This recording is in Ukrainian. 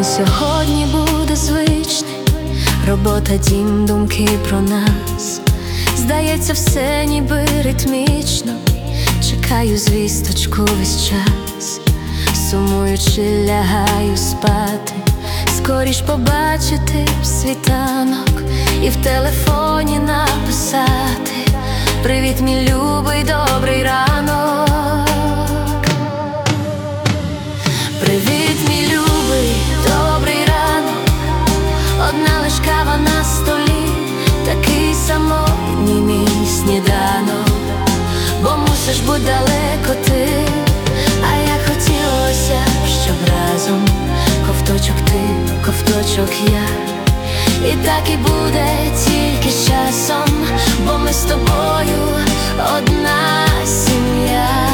День сьогодні буде звичний, робота, дім, думки про нас. Здається, все ніби ритмічно, чекаю звісточку весь час. Сумуючи, лягаю спати, скоріш побачити світанок і в телефоні написати: привіт, мій любий, добрий ранок. Привіт, мій любий, добрий ранок. Одна лиш кава на столі, такий самотній мій сніданок. Бо мусиш бути далеко ти, а я хотілося, щоб разом ковточок ти, ковточок я. І так і буде тільки з часом, бо ми з тобою одна сім'я.